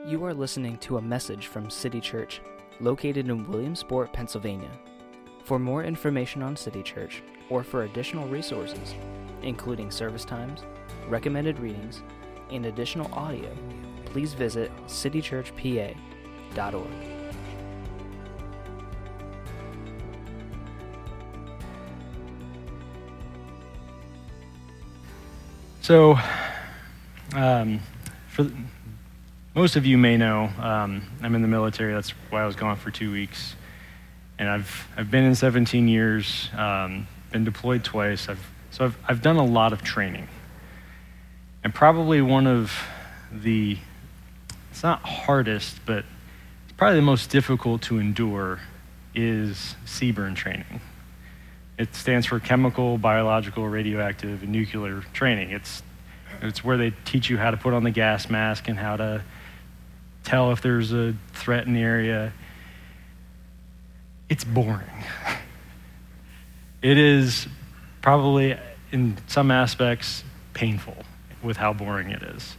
You are listening to a message from City Church, located in Williamsport, Pennsylvania. For more information on City Church, or for additional resources, including service times, recommended readings, and additional audio, please visit citychurchpa.org. So, for most of you may know, I'm in the military. That's why I was gone for 2 weeks, and I've been in 17 years, been deployed twice. I've done a lot of training, and probably one of the, it's not hardest, but it's probably the most difficult to endure is CBRN training. It stands for chemical, biological, radioactive, and nuclear training. It's where they teach you how to put on the gas mask and how to tell if there's a threat in the area. It's boring. It is probably, in some aspects, painful with how boring it is.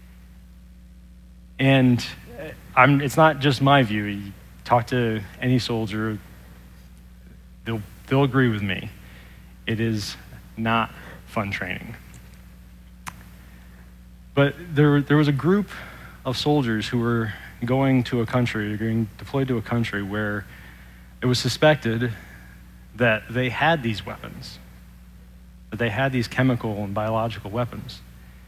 And it's not just my view. You talk to any soldier, they'll agree with me. It is not fun training. But there was a group of soldiers who were going deployed to a country where it was suspected that they had these weapons, that they had these chemical and biological weapons.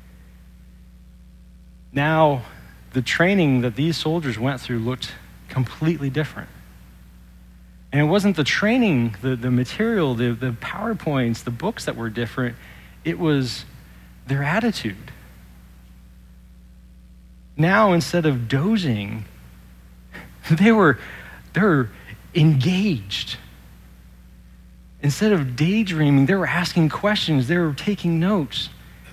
Now, the training that these soldiers went through looked completely different. And it wasn't the training, the material, the PowerPoints, the books that were different. It was their attitude. Now, instead of dozing, they're engaged. Instead of daydreaming, they were asking questions. They were taking notes.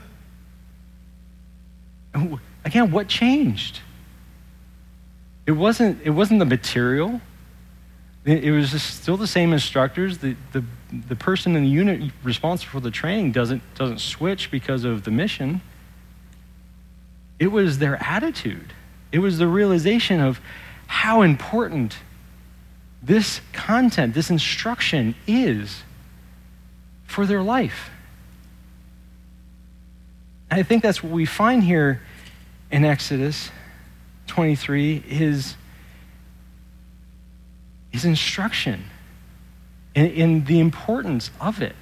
And again, what changed? It wasn't the material. It was just still the same instructors. The person in the unit responsible for the training doesn't switch because of the mission. It was their attitude. It was the realization of how important this content, this instruction is for their life. And I think that's what we find here in Exodus 23 is his instruction and the importance of it.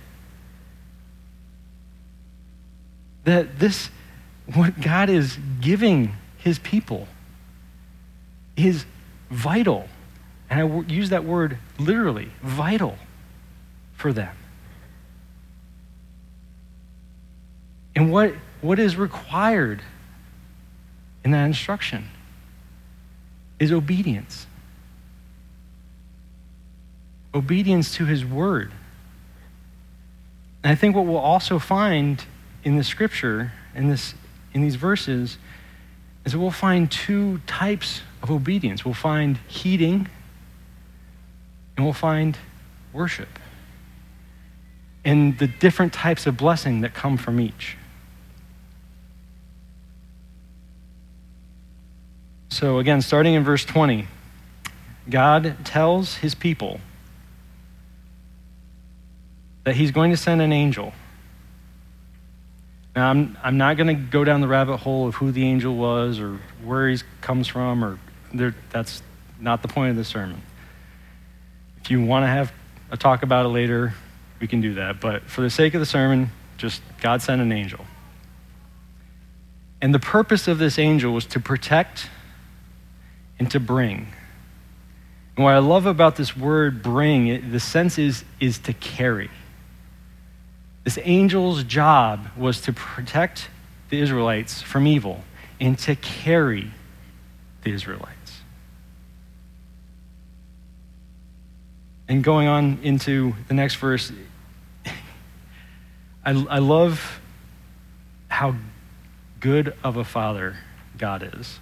That what God is giving his people is vital. And I use that word literally, vital for them. And what is required in that instruction is obedience. Obedience to his word. And I think what we'll also find in the scripture, in these verses, is that we'll find two types of obedience. We'll find heeding, and we'll find worship, and the different types of blessing that come from each. So again, starting in verse 20, God tells his people that he's going to send an angel. Now, I'm not going to go down the rabbit hole of who the angel was or where he comes from, that's not the point of the sermon. If you want to have a talk about it later, we can do that. But for the sake of the sermon, just God sent an angel. And the purpose of this angel was to protect and to bring. And what I love about this word bring, the sense is to carry. This angel's job was to protect the Israelites from evil and to carry the Israelites. And going on into the next verse, I love how good of a father God is.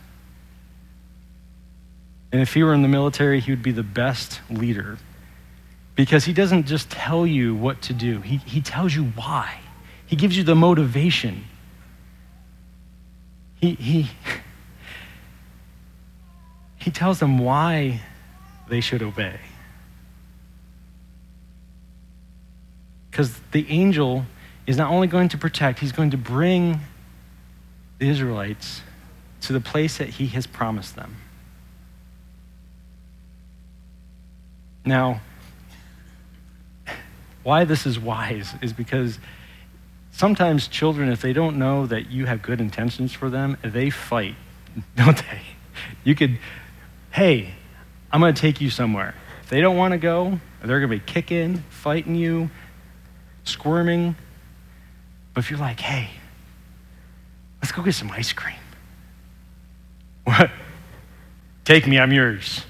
And if he were in the military, he would be the best leader. Because he doesn't just tell you what to do. He tells you why. He gives you the motivation. He he tells them why they should obey. Because the angel is not only going to protect, he's going to bring the Israelites to the place that he has promised them. Now, why this is wise is because sometimes children, if they don't know that you have good intentions for them, they fight, don't they? You could, hey, I'm going to take you somewhere. If they don't want to go, they're going to be kicking, fighting you, squirming. But if you're like, hey, let's go get some ice cream. What? Take me, I'm yours.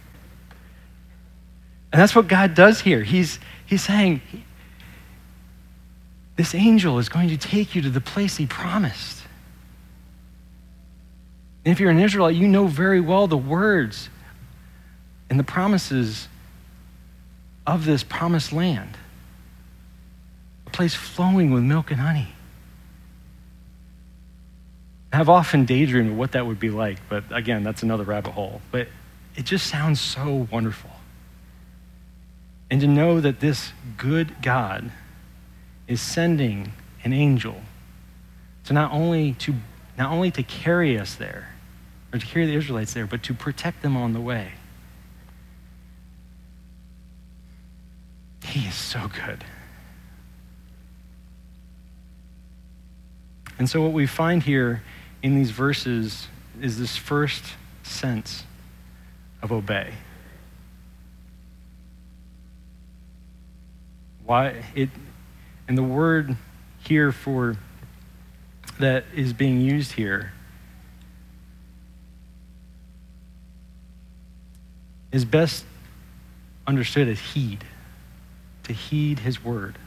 And that's what God does here. He's saying, this angel is going to take you to the place he promised. And if you're an Israelite, you know very well the words and the promises of this promised land. A place flowing with milk and honey. I've often daydreamed of what that would be like, but again, that's another rabbit hole. But it just sounds so wonderful. And to know that this good God is sending an angel to not only to carry us there, or to carry the Israelites there, but to protect them on the way. He is so good. And so what we find here in these verses is this first sense of obey. And the word here for that is being used here is best understood as heed, to heed his word.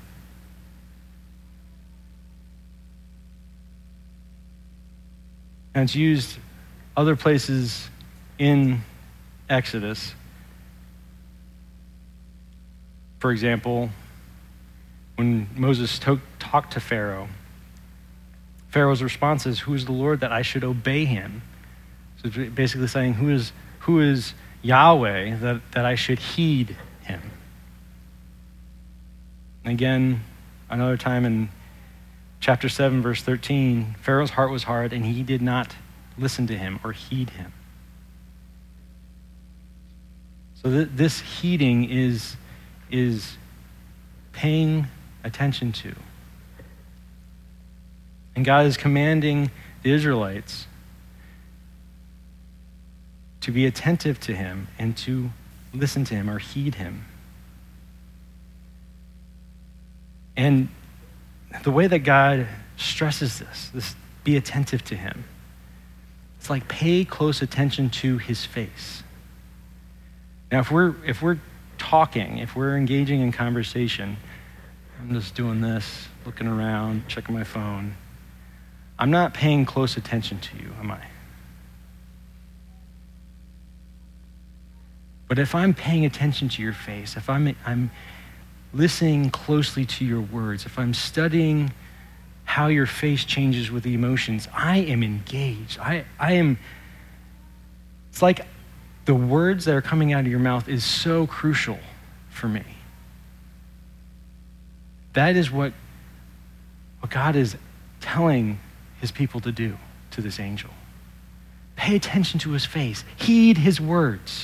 And it's used other places in Exodus. For example, when Moses talked to Pharaoh, Pharaoh's response is, "Who is the Lord that I should obey him?" So it's basically saying, who is Yahweh that I should heed him? And again, another time in chapter 7, verse 13, Pharaoh's heart was hard, and he did not listen to him or heed him. So this heeding is paying attention to. And God is commanding the Israelites to be attentive to him and to listen to him or heed him. And the way that God stresses this be attentive to him, it's like pay close attention to his face. Now, if we're talking, if we're engaging in conversation, I'm just doing this, looking around, checking my phone. I'm not paying close attention to you, am I? But if I'm paying attention to your face, if I'm listening closely to your words, if I'm studying how your face changes with the emotions, I am engaged. It's like the words that are coming out of your mouth is so crucial for me. That is what God is telling his people to do to this angel. Pay attention to his face. Heed his words.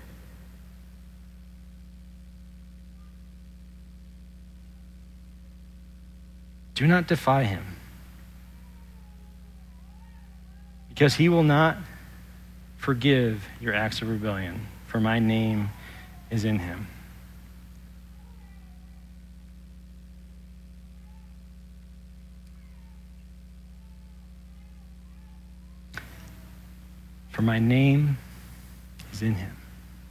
Do not defy him, because he will not forgive your acts of rebellion, for my name is in him. For my name is in him.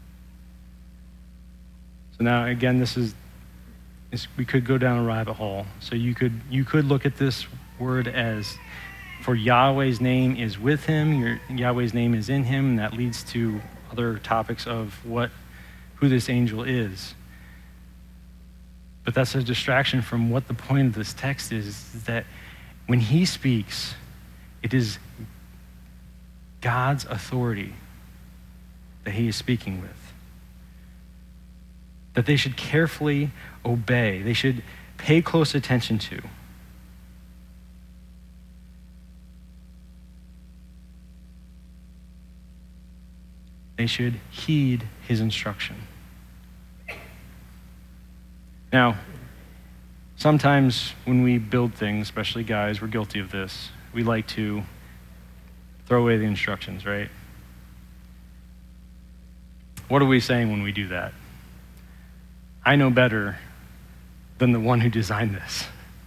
So now, again, we could go down a rabbit hole. So you could look at this word as, for Yahweh's name is with him, Yahweh's name is in him, and that leads to other topics of who this angel is. But that's a distraction from what the point of this text is that when he speaks, it is God's authority that he is speaking with. That they should carefully obey, they should pay close attention to. They should heed his instruction. Now, sometimes when we build things, especially guys, we're guilty of this. We like to throw away the instructions, right? What are we saying when we do that? I know better than the one who designed this.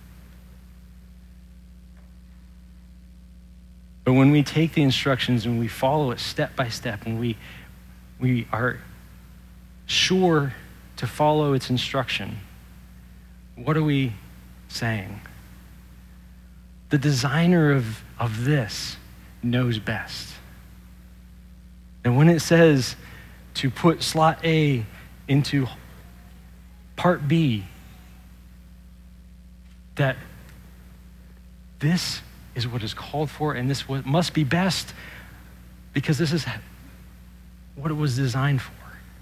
But when we take the instructions and we follow it step by step, and we are sure to follow its instruction, what are we saying? The designer of this knows best. And when it says to put slot A into part B, that this is what is called for, and this must be best because this is what it was designed for.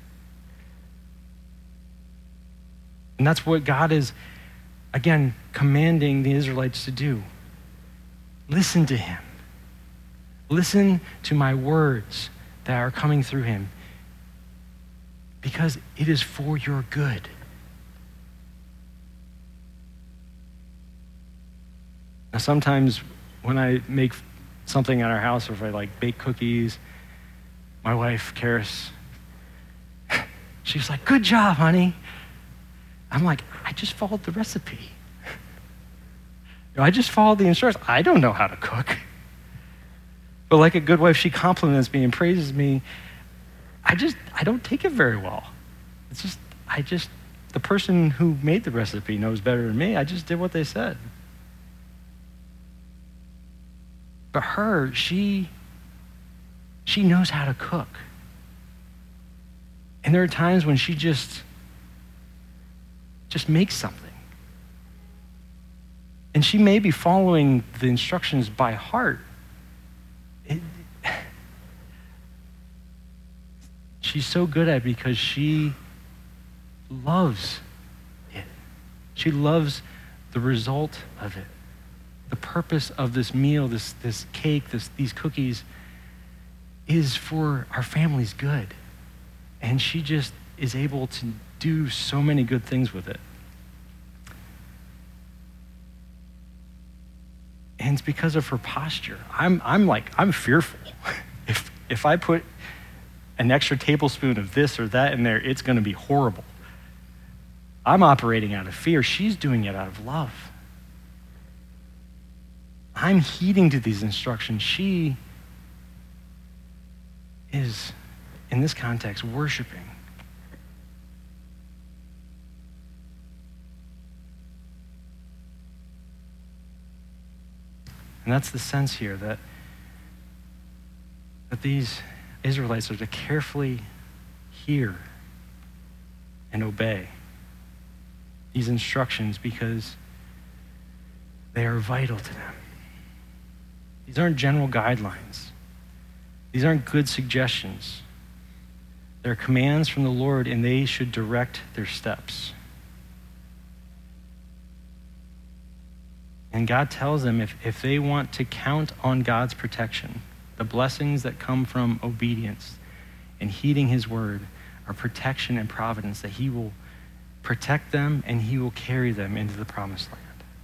And that's what God is, again, commanding the Israelites to do. Listen to him. Listen to my words that are coming through him, because it is for your good. Now, sometimes when I make something at our house, or if I bake cookies, my wife, Karis, she's like, "Good job, honey." I'm like, I just followed the recipe. I just followed the instructions. I don't know how to cook. But like a good wife, she compliments me and praises me. I don't take it very well. It's the person who made the recipe knows better than me. I just did what they said. But her, she knows how to cook. And there are times when she just makes something. And she may be following the instructions by heart. She's so good at it because she loves it. She loves the result of it. The purpose of this meal, this cake, these cookies is for our family's good. And she just is able to do so many good things with it. And it's because of her posture. I'm fearful. If I put an extra tablespoon of this or that in there, it's going to be horrible. I'm operating out of fear. She's doing it out of love. I'm heeding to these instructions. She is, in this context, worshiping. And that's the sense here, that these Israelites are to carefully hear and obey these instructions because they are vital to them. These aren't general guidelines. These aren't good suggestions. They're commands from the Lord, and they should direct their steps. And God tells them if they want to count on God's protection, the blessings that come from obedience and heeding his word are protection and providence, that he will protect them and he will carry them into the promised land.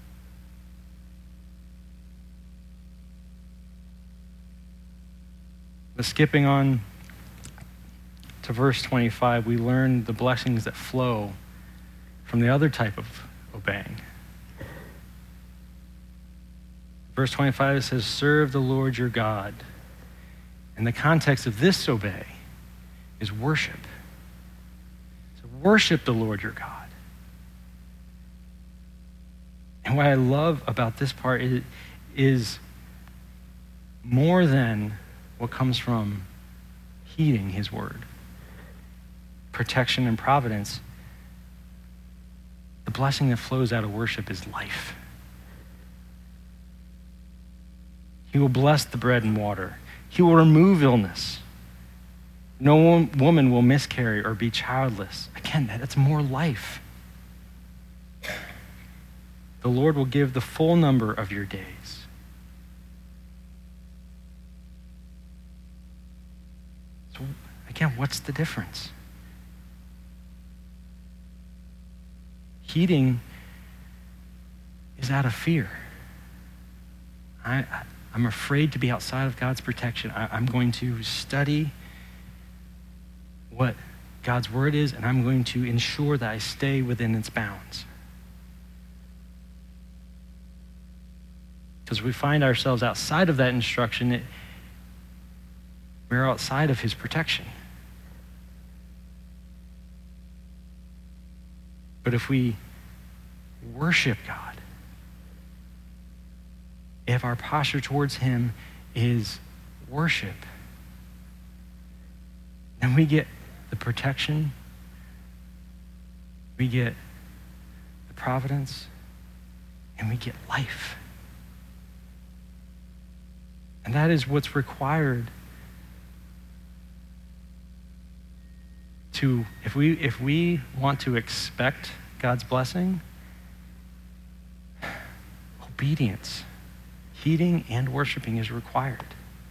But skipping on to verse 25, we learn the blessings that flow from the other type of obeying. Verse 25, it says, "Serve the Lord your God." And the context of this obey is worship. So worship the Lord your God. And what I love about this part is more than what comes from heeding his word, protection and providence. The blessing that flows out of worship is life. He will bless the bread and water. He will remove illness. No woman will miscarry or be childless. Again, that's more life. The Lord will give the full number of your days. So again, what's the difference? Heeding is out of fear. I'm afraid to be outside of God's protection. I'm going to study what God's word is, and I'm going to ensure that I stay within its bounds. Because we find ourselves outside of that instruction, we're outside of his protection. But if we worship God, if our posture towards him is worship, then we get the protection, we get the providence, and we get life. And that is what's required to, if we want to expect God's blessing, obedience, heeding and worshiping is required.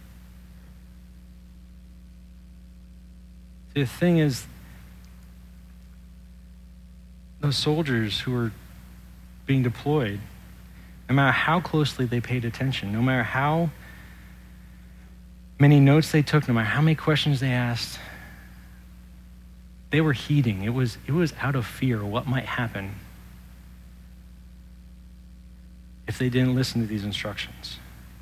The thing is, those soldiers who were being deployed, no matter how closely they paid attention, no matter how many notes they took, no matter how many questions they asked, they were heeding. It was out of fear of what might happen if they didn't listen to these instructions.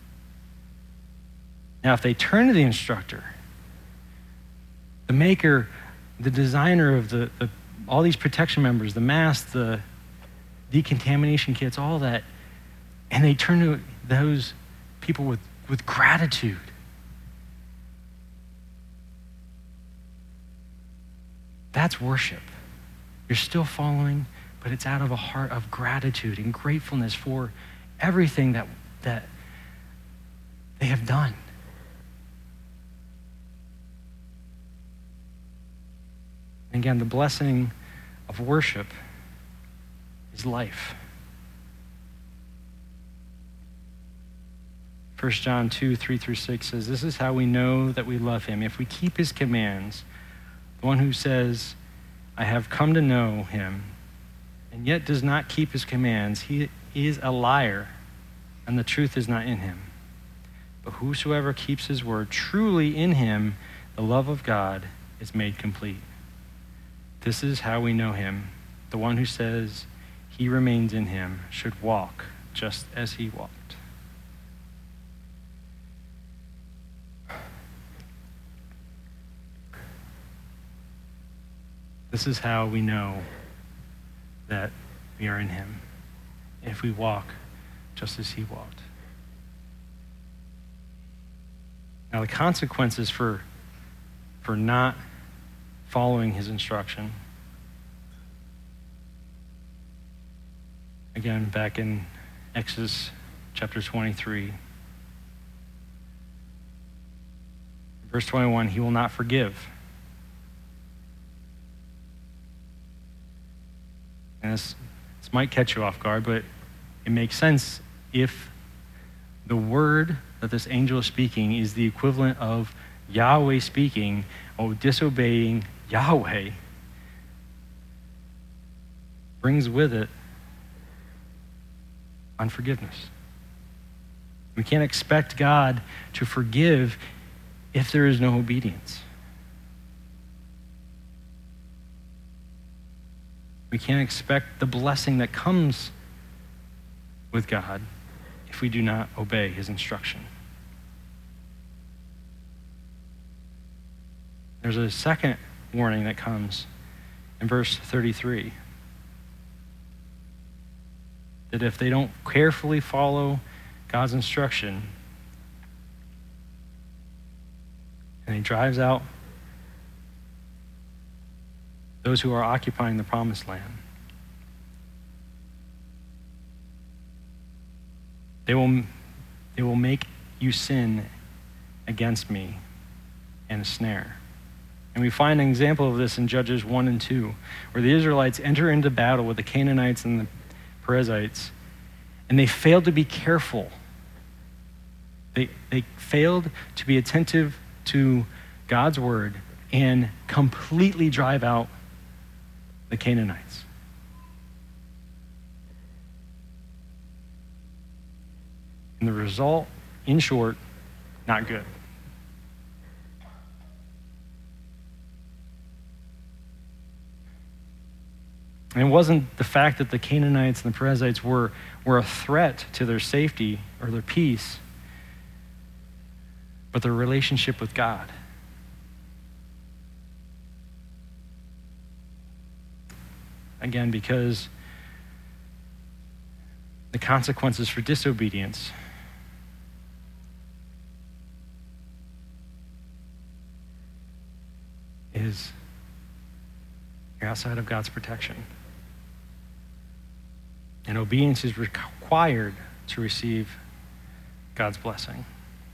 Now, if they turn to the instructor, the maker, the designer of all these protection members, the mask, the decontamination kits, all that, and they turn to those people with gratitude, that's worship. You're still following, but it's out of a heart of gratitude and gratefulness for everything that they have done. And again, the blessing of worship is life. 1 John 2:3-6 says, "This is how we know that we love him, if we keep his commands. The one who says, 'I have come to know him,' and yet does not keep his commands, he is a liar, and the truth is not in him. But whosoever keeps his word, truly in him the love of God is made complete. This is how we know him. The one who says he remains in him should walk just as he walked." This is how we know that we are in him, if we walk just as he walked. Now, the consequences for not following his instruction, again, back in Exodus chapter 23, verse 21, he will not forgive. And this might catch you off guard, but it makes sense if the word that this angel is speaking is the equivalent of Yahweh speaking or disobeying Yahweh, brings with it unforgiveness. We can't expect God to forgive if there is no obedience. We can't expect the blessing that comes with God if we do not obey his instruction. There's a second warning that comes in verse 33. That if they don't carefully follow God's instruction, and he drives out those who are occupying the promised land, they will make you sin against me in a snare. And we find an example of this in Judges 1 and 2, where the Israelites enter into battle with the Canaanites and the Perizzites, and they failed to be careful. They failed to be attentive to God's word and completely drive out the Canaanites. And the result, in short, not good. And it wasn't the fact that the Canaanites and the Perizzites were a threat to their safety or their peace, but their relationship with God. Again, because the consequences for disobedience is you're outside of God's protection. And obedience is required to receive God's blessing.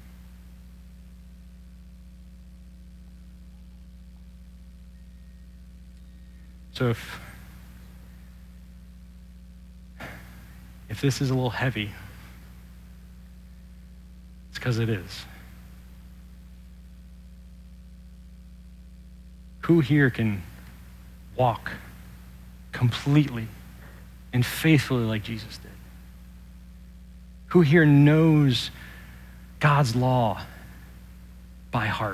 So if this is a little heavy, it's because it is. Who here can walk completely and faithfully like Jesus did? Who here knows God's law by heart?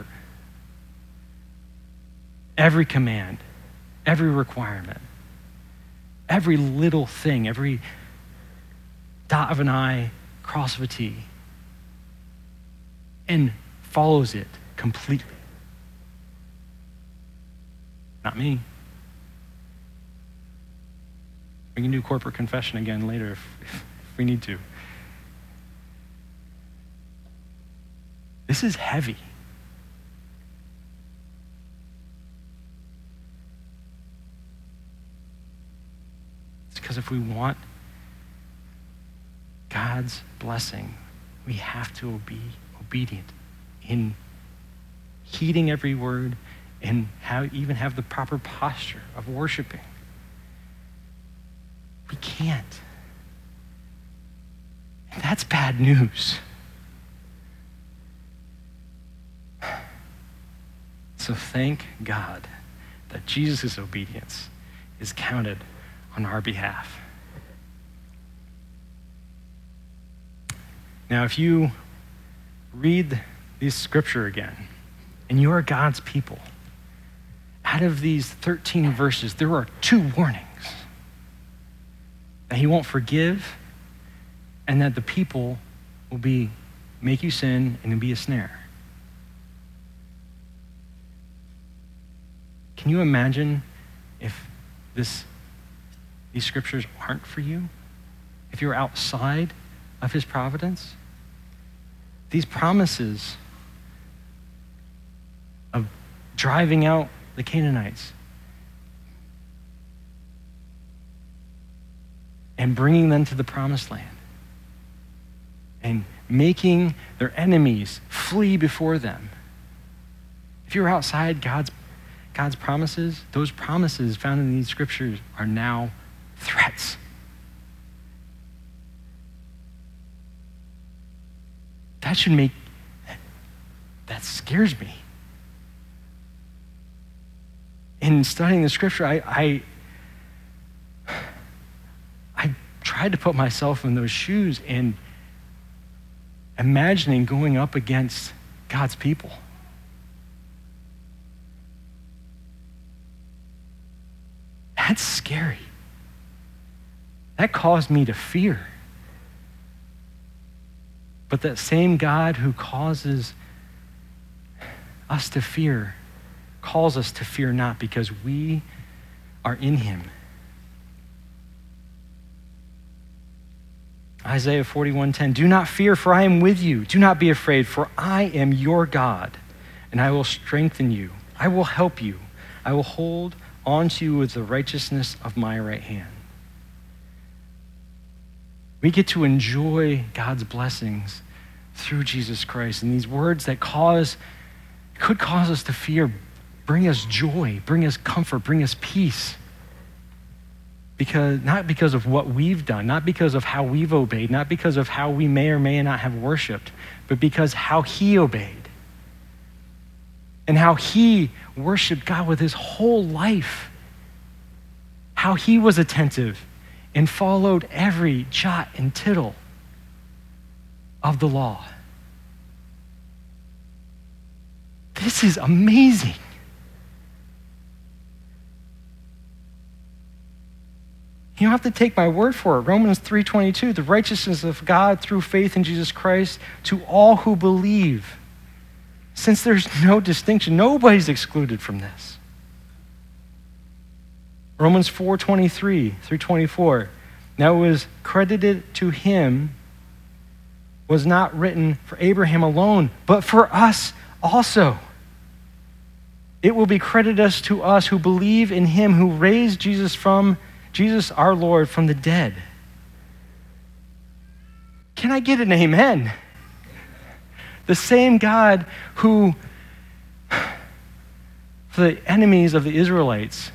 Every command, every requirement, every little thing, every dot of an I, cross of a T, and follows it completely. Not me. We can do corporate confession again later if we need to. This is heavy. It's because if we want God's blessing, we have to be obedient in heeding every word and even have the proper posture of worshiping. We can't. And that's bad news. So thank God that Jesus' obedience is counted on our behalf. Now, if you read this scripture again, and you are God's people, out of these 13 verses, there are 2 warnings. That he won't forgive, and that the people will make you sin and it'll be a snare. Can you imagine if these scriptures aren't for you? If you're outside of his providence? These promises of driving out the Canaanites and bringing them to the promised land and making their enemies flee before them. If you're outside God's promises, those promises found in these scriptures are now threats. That scares me. In studying the scripture, I tried to put myself in those shoes and imagining going up against God's people. That's scary. That caused me to fear. But that same God who causes us to fear calls us to fear not, because we are in him. Isaiah 41:10, do not fear, for I am with you. Do not be afraid, for I am your God, and I will strengthen you. I will help you. I will hold on to you with the righteousness of my right hand. We get to enjoy God's blessings through Jesus Christ. And these words that could cause us to fear bring us joy, bring us comfort, bring us peace. Not because of what we've done, not because of how we've obeyed, not because of how we may or may not have worshiped, but because how he obeyed and how he worshiped God with his whole life, how he was attentive and followed every jot and tittle of the law. This is amazing. You don't have to take my word for it. Romans 3:22, the righteousness of God through faith in Jesus Christ to all who believe. Since there's no distinction, nobody's excluded from this. Romans 4:23 through 24. Now it was credited to him, was not written for Abraham alone, but for us also. It will be credited to us who believe in him who raised Jesus our Lord from the dead. Can I get an amen? The same God who, for the enemies of the Israelites,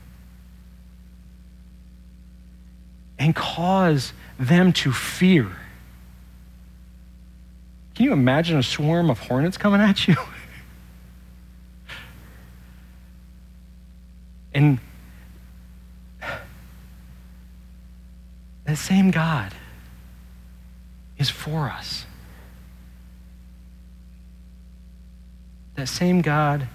and cause them to fear. Can you imagine a swarm of hornets coming at you? And the same God is for us. That same God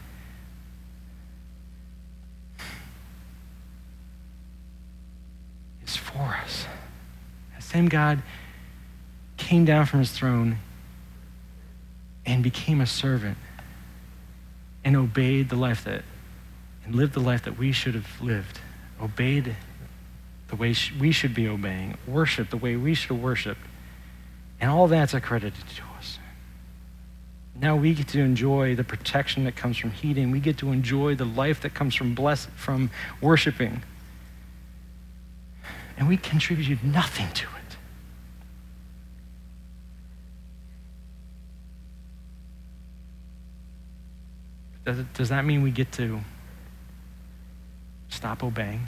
is for us. That same God came down from his throne and became a servant and obeyed the life and lived the life that we should have lived, obeyed the way we should be obeying, worship the way we should worship, and all that's accredited to us. Now we get to enjoy the protection that comes from heeding. We get to enjoy the life that comes from worshiping. And we contributed nothing to it. Does that mean we get to stop obeying?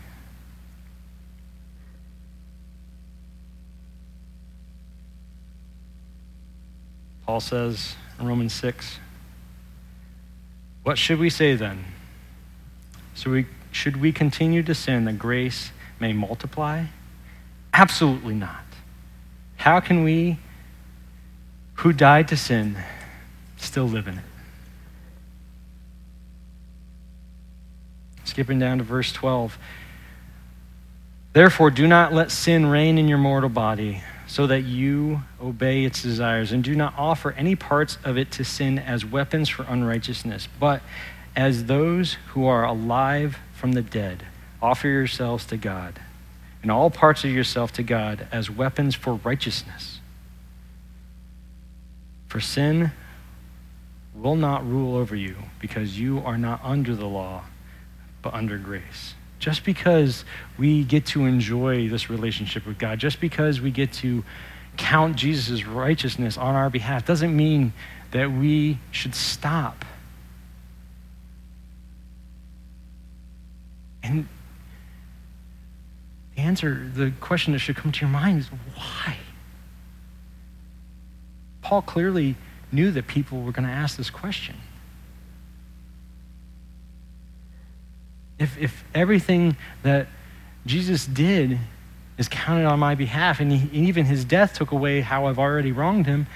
Paul says in Romans 6, what should we say then? Should we continue to sin that grace may multiply? Absolutely not. How can we, who died to sin, still live in it? Skipping down to verse 12. Therefore, do not let sin reign in your mortal body, so that you obey its desires, and do not offer any parts of it to sin as weapons for unrighteousness, but as those who are alive from the dead, offer yourselves to God, and all parts of yourself to God as weapons for righteousness. For sin will not rule over you, because you are not under the law, but under grace. Just because we get to enjoy this relationship with God, just because we get to count Jesus' righteousness on our behalf, doesn't mean that we should stop. And the question that should come to your mind is why? Paul clearly knew that people were going to ask this question. If everything that Jesus did is counted on my behalf, and even his death took away how I've already wronged him,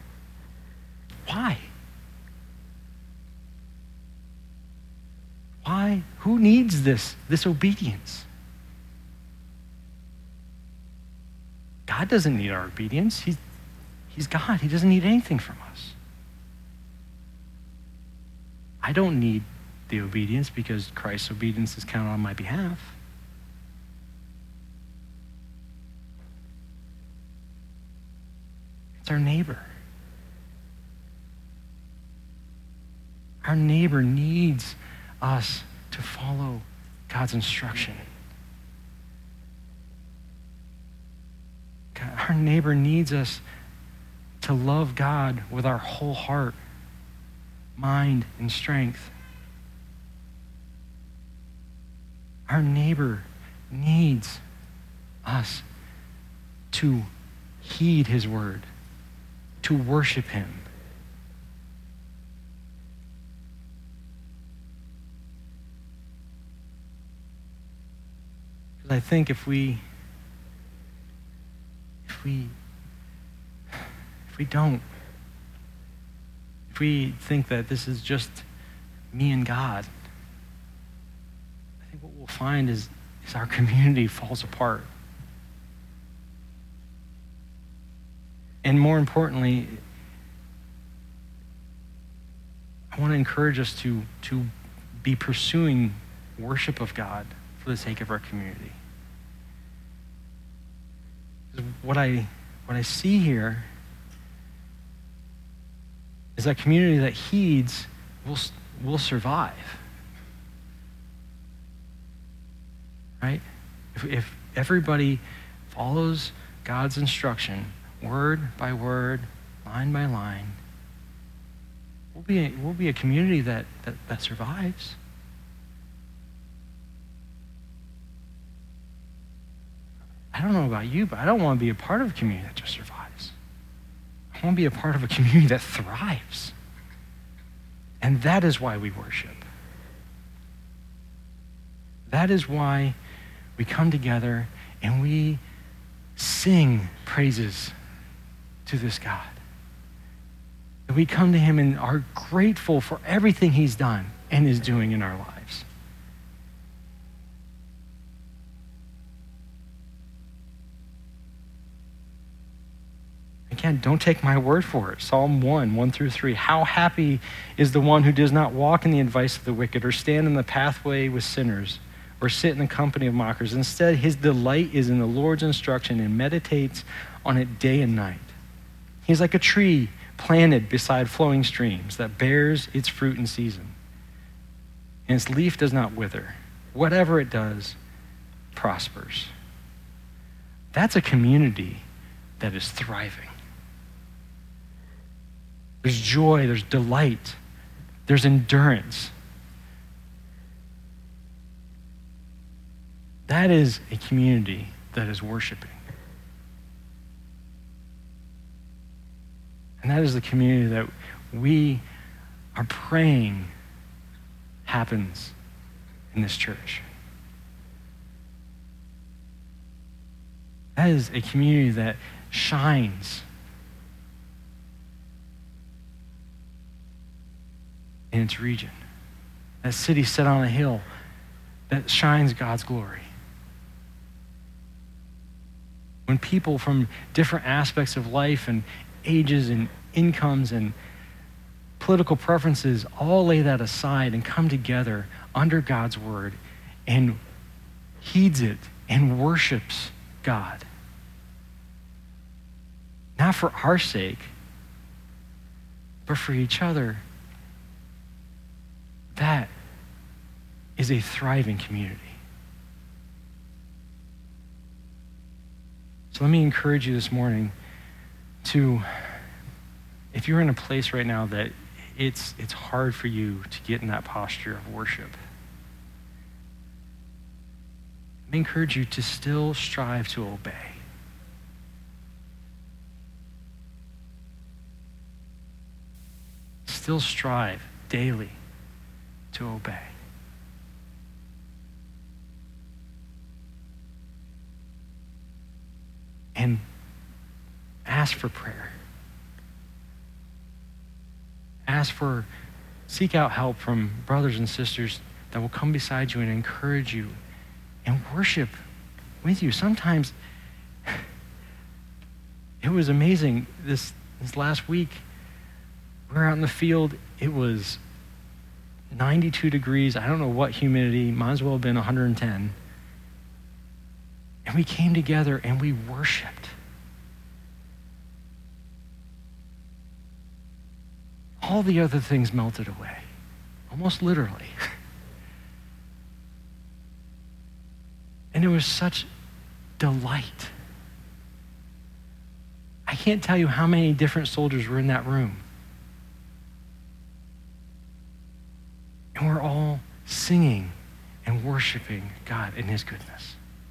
why? Why? Who needs this obedience? God doesn't need our obedience. He's God. He doesn't need anything from us. I don't need the obedience because Christ's obedience is counted on my behalf. It's our neighbor. Our neighbor needs us to follow God's instruction. Our neighbor needs us to love God with our whole heart, mind, and strength. Our neighbor needs us to heed his word, to worship him. Because I think if we think that this is just me and God, I think what we'll find is our community falls apart. And more importantly, I want to encourage us to be pursuing worship of God for the sake of our community. What I see here is that community that heeds will survive. Right? If everybody follows God's instruction, word by word, line by line, we'll be a community that survives. I don't know about you, but I don't want to be a part of a community that just survives. I want to be a part of a community that thrives. And that is why we worship. That is why we come together and we sing praises to this God. That we come to him and are grateful for everything he's done and is doing in our lives. Again, don't take my word for it. Psalm 1:1-3. How happy is the one who does not walk in the advice of the wicked, or stand in the pathway with sinners, or sit in the company of mockers. Instead, his delight is in the Lord's instruction and meditates on it day and night. He's like a tree planted beside flowing streams that bears its fruit in season, and its leaf does not wither. Whatever it does prospers. That's a community that is thriving. There's joy, there's delight, there's endurance. That is a community that is worshiping. And that is the community that we are praying happens in this church. That is a community that shines in its region. That city set on a hill that shines God's glory. When people from different aspects of life and ages and incomes and political preferences all lay that aside and come together under God's word and heeds it and worships God. Not for our sake, but for each other. That is a thriving community. So let me encourage you this morning to, if you're in a place right now that it's hard for you to get in that posture of worship, let me encourage you to still strive to obey. Still strive daily to obey. And ask for prayer. Seek out help from brothers and sisters that will come beside you and encourage you and worship with you. Sometimes it was amazing. This last week, we were out in the field. It was 92 degrees. I don't know what humidity. Might as well have been 110. And we came together and we worshiped. All the other things melted away, almost literally. And it was such delight. I can't tell you how many different soldiers were in that room. And we're all singing and worshiping worshiping God in his goodness.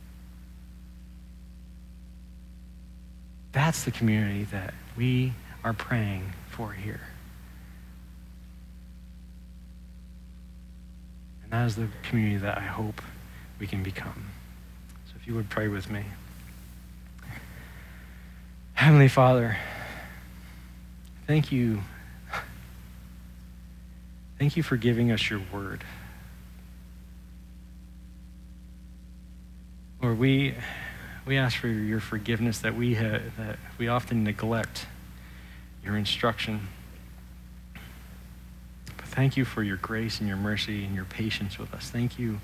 That's the community that we are praying for here. And that is the community that I hope we can become. So if you would pray with me. Heavenly Father, thank you. Thank you for giving us your word. Lord, we ask for your forgiveness that we often neglect your instruction. But thank you for your grace and your mercy and your patience with us. Thank you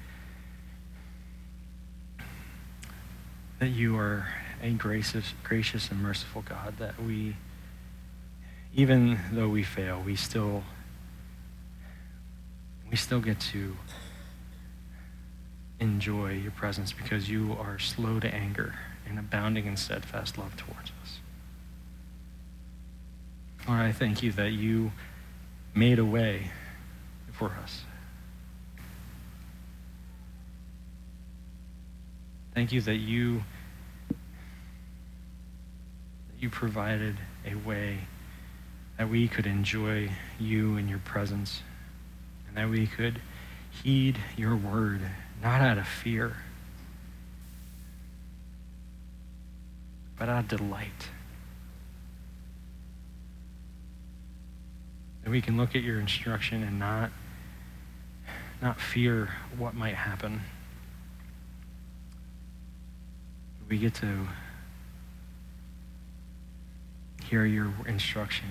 that you are a gracious and merciful God, that we, even though we fail, we still get to enjoy your presence because you are slow to anger and abounding in steadfast love towards us. Lord, I thank you that you made a way for us. Thank you that you provided a way that we could enjoy you and your presence, and that we could heed your word, not out of fear, but out of delight. That we can look at your instruction and not fear what might happen. We get to hear your instruction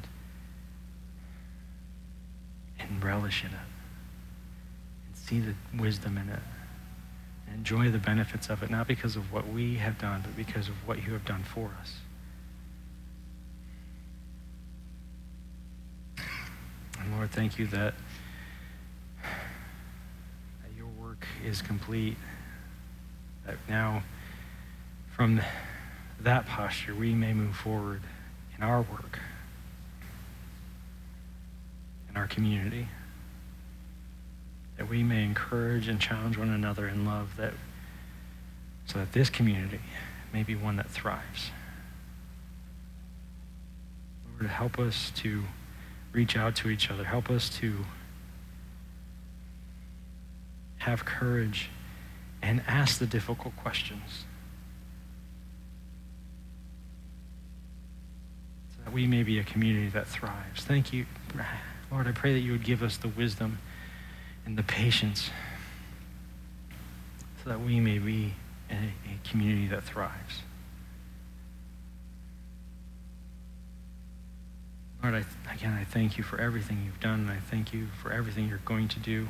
and relish in it, and see the wisdom in it, and enjoy the benefits of it, not because of what we have done, but because of what you have done for us. And Lord, thank you that your work is complete, that now from that posture we may move forward in our work, in our community, that we may encourage and challenge one another in love, so that this community may be one that thrives. Lord, help us to reach out to each other. Help us to have courage and ask the difficult questions, so that we may be a community that thrives. Thank you, Lord. I pray that you would give us the wisdom and the patience so that we may be a community that thrives. Lord, I thank you for everything you've done, and I thank you for everything you're going to do.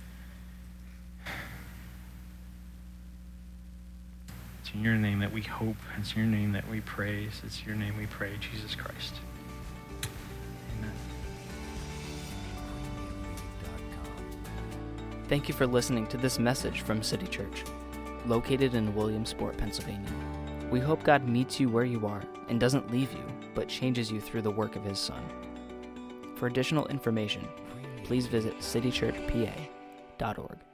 It's in your name that we hope. It's in your name that we praise. It's in your name we pray, Jesus Christ. Amen. Thank you for listening to this message from City Church, located in Williamsport, Pennsylvania. We hope God meets you where you are and doesn't leave you, but changes you through the work of his Son. For additional information, please visit citychurchpa.org.